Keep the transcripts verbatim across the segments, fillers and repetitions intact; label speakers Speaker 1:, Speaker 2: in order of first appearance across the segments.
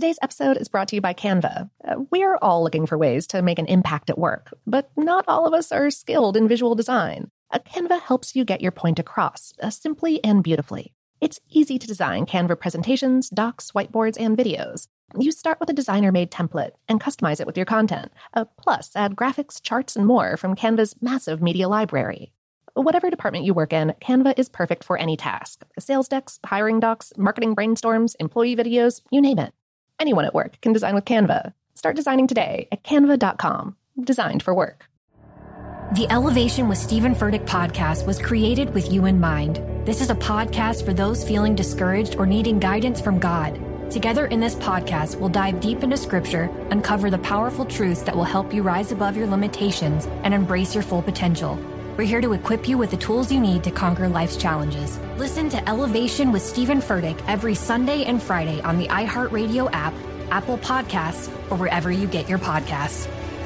Speaker 1: Today's episode is brought to you by Canva. Uh, we're all looking for ways to make an impact at work, but not all of us are skilled in visual design. Uh, Canva helps you get your point across, uh, simply and beautifully. It's easy to design Canva presentations, docs, whiteboards, and videos. You start with a designer-made template and customize it with your content. Uh, plus, add graphics, charts, and more from Canva's massive media library. Whatever department you work in, Canva is perfect for any task. Sales decks, hiring docs, marketing brainstorms, employee videos, you name it. Anyone at work can design with Canva. Start designing today at canva dot com. Designed for work.
Speaker 2: The Elevation with Stephen Furtick podcast was created with you in mind. This is a podcast for those feeling discouraged or needing guidance from God. Together in this podcast, we'll dive deep into Scripture, uncover the powerful truths that will help you rise above your limitations and embrace your full potential. We're here to equip you with the tools you need to conquer life's challenges. Listen to Elevation with Stephen Furtick every Sunday and Friday on the iHeartRadio app, Apple Podcasts, or wherever you get your podcasts.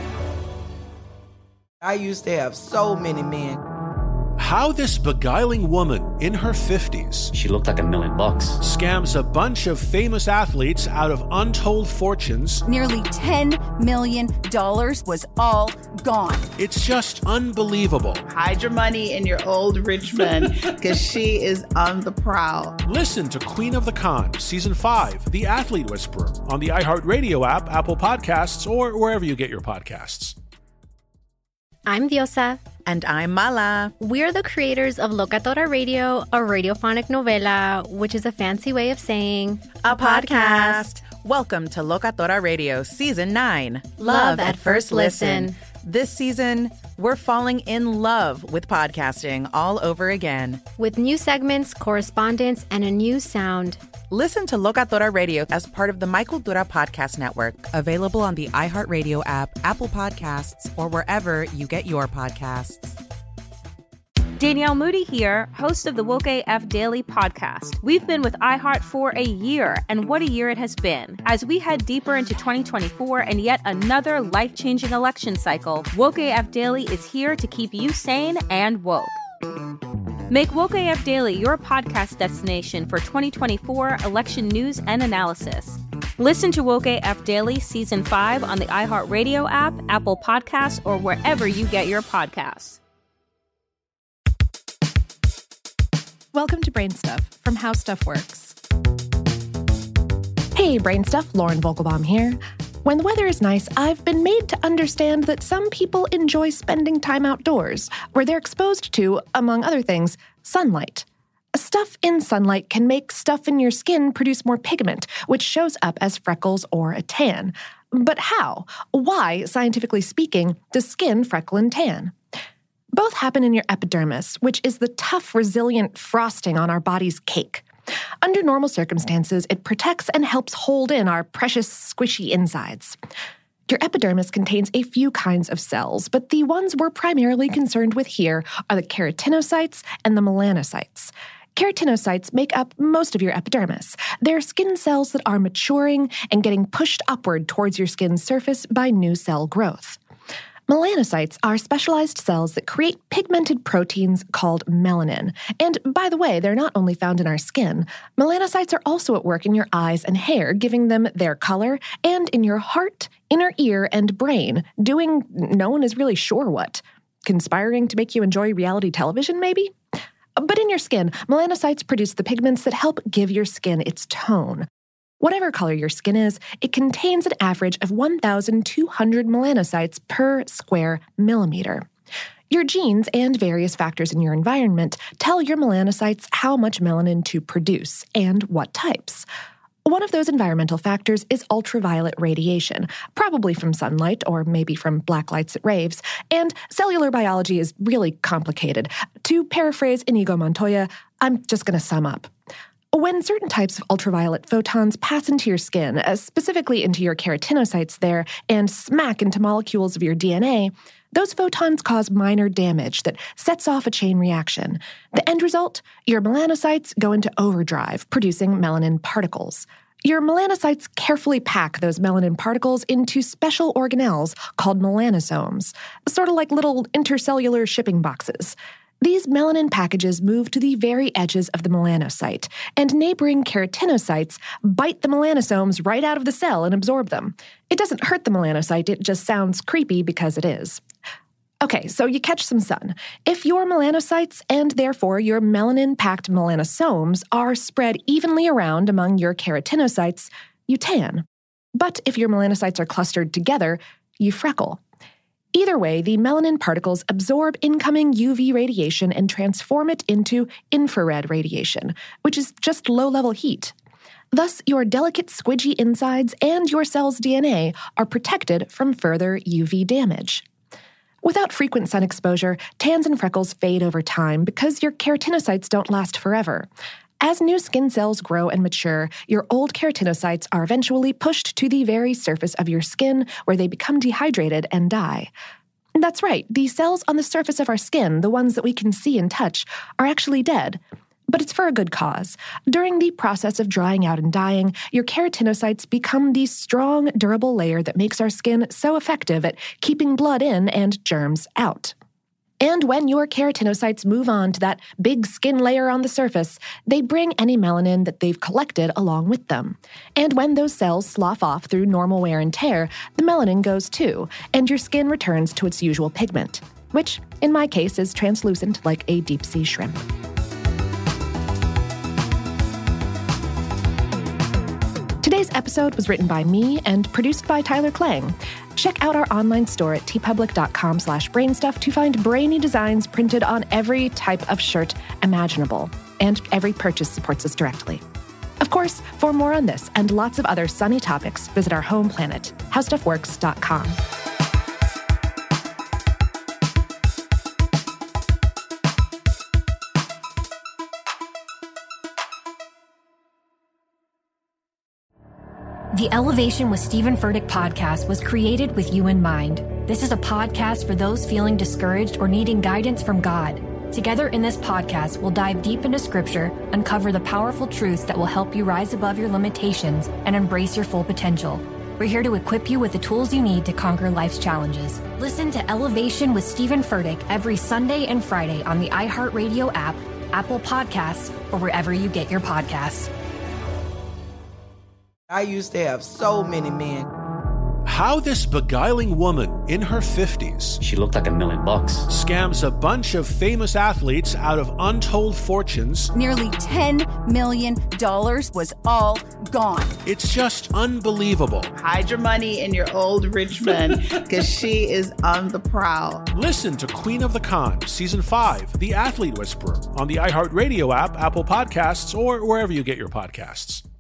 Speaker 3: I used to have so many men.
Speaker 4: How this beguiling woman in her fifties,
Speaker 5: she looked like a million bucks,
Speaker 4: scams a bunch of famous athletes out of untold fortunes.
Speaker 6: Nearly ten million dollars was all gone.
Speaker 4: It's just unbelievable.
Speaker 7: Hide your money in your old rich man, because she is on the prowl.
Speaker 4: Listen to Queen of the Con, Season five, The Athlete Whisperer, on the iHeartRadio app, Apple Podcasts, or wherever you get your podcasts.
Speaker 8: I'm Diosa.
Speaker 9: And I'm Mala.
Speaker 8: We're the creators of Locatora Radio, a radiophonic novela, which is a fancy way of saying
Speaker 9: a, a podcast. podcast.
Speaker 10: Welcome to Locatora Radio Season nine.
Speaker 8: Love, love at, at First listen. listen.
Speaker 10: This season, we're falling in love with podcasting all over again.
Speaker 8: With new segments, correspondence, and a new sound.
Speaker 10: Listen to Locatora Radio as part of the My Cultura Podcast Network.
Speaker 9: Available on the iHeartRadio app, Apple Podcasts, or wherever you get your podcasts.
Speaker 11: Danielle Moody here, host of the Woke A F Daily podcast. We've been with iHeart for a year, and what a year it has been. As we head deeper into twenty twenty-four and yet another life-changing election cycle, Woke A F Daily is here to keep you sane and woke. Make Woke A F Daily your podcast destination for twenty twenty-four election news and analysis. Listen to Woke A F Daily Season five on the iHeartRadio app, Apple Podcasts, or wherever you get your podcasts.
Speaker 12: Welcome to Brain Stuff from How Stuff Works.
Speaker 1: Hey, Brain Stuff, Lauren Vogelbaum here. When the weather is nice, I've been made to understand that some people enjoy spending time outdoors, where they're exposed to, among other things, sunlight. Stuff in sunlight can make stuff in your skin produce more pigment, which shows up as freckles or a tan. But how? Why, scientifically speaking, does skin freckle and tan? Both happen in your epidermis, which is the tough, resilient frosting on our body's cake. Under normal circumstances, it protects and helps hold in our precious, squishy insides. Your epidermis contains a few kinds of cells, but the ones we're primarily concerned with here are the keratinocytes and the melanocytes. Keratinocytes make up most of your epidermis. They're skin cells that are maturing and getting pushed upward towards your skin's surface by new cell growth. Melanocytes are specialized cells that create pigmented proteins called melanin. And by the way, they're not only found in our skin. Melanocytes are also at work in your eyes and hair, giving them their color, and in your heart, inner ear, and brain, doing no one is really sure what. Conspiring to make you enjoy reality television, maybe? But in your skin, melanocytes produce the pigments that help give your skin its tone. Whatever color your skin is, it contains an average of one thousand two hundred melanocytes per square millimeter. Your genes and various factors in your environment tell your melanocytes how much melanin to produce and what types. One of those environmental factors is ultraviolet radiation, probably from sunlight or maybe from black lights at raves, and cellular biology is really complicated. To paraphrase Inigo Montoya, I'm just going to sum up. When certain types of ultraviolet photons pass into your skin, uh, specifically into your keratinocytes there, and smack into molecules of your D N A, those photons cause minor damage that sets off a chain reaction. The end result? Your melanocytes go into overdrive, producing melanin particles. Your melanocytes carefully pack those melanin particles into special organelles called melanosomes, sort of like little intercellular shipping boxes. These melanin packages move to the very edges of the melanocyte, and neighboring keratinocytes bite the melanosomes right out of the cell and absorb them. It doesn't hurt the melanocyte, it just sounds creepy because it is. Okay, so you catch some sun. If your melanocytes, and therefore your melanin-packed melanosomes, are spread evenly around among your keratinocytes, you tan. But if your melanocytes are clustered together, you freckle. Either way, the melanin particles absorb incoming U V radiation and transform it into infrared radiation, which is just low-level heat. Thus, your delicate squidgy insides and your cell's D N A are protected from further U V damage. Without frequent sun exposure, tans and freckles fade over time because your keratinocytes don't last forever. As new skin cells grow and mature, your old keratinocytes are eventually pushed to the very surface of your skin where they become dehydrated and die. That's right, the cells on the surface of our skin, the ones that we can see and touch, are actually dead. But it's for a good cause. During the process of drying out and dying, your keratinocytes become the strong, durable layer that makes our skin so effective at keeping blood in and germs out. And when your keratinocytes move on to that big skin layer on the surface, they bring any melanin that they've collected along with them. And when those cells slough off through normal wear and tear, the melanin goes too, and your skin returns to its usual pigment, which, in my case, is translucent like a deep-sea shrimp. Today's episode was written by me and produced by Tyler Klang. Check out our online store at tpublic.com slash brainstuff to find brainy designs printed on every type of shirt imaginable. And every purchase supports us directly. Of course, for more on this and lots of other sunny topics, visit our home planet, how stuff works dot com.
Speaker 2: The Elevation with Stephen Furtick podcast was created with you in mind. This is a podcast for those feeling discouraged or needing guidance from God. Together in this podcast, we'll dive deep into scripture, uncover the powerful truths that will help you rise above your limitations and embrace your full potential. We're here to equip you with the tools you need to conquer life's challenges. Listen to Elevation with Stephen Furtick every Sunday and Friday on the iHeartRadio app, Apple Podcasts, or wherever you get your podcasts.
Speaker 3: I used to have so many men.
Speaker 4: How this beguiling woman in her fifties,
Speaker 5: she looked like a million bucks,
Speaker 4: scams a bunch of famous athletes out of untold fortunes.
Speaker 6: Nearly ten million dollars was all gone.
Speaker 4: It's just unbelievable.
Speaker 7: Hide your money in your old rich man, because she is on the prowl.
Speaker 4: Listen to Queen of the Con, Season five, The Athlete Whisperer, on the iHeartRadio app, Apple Podcasts, or wherever you get your podcasts.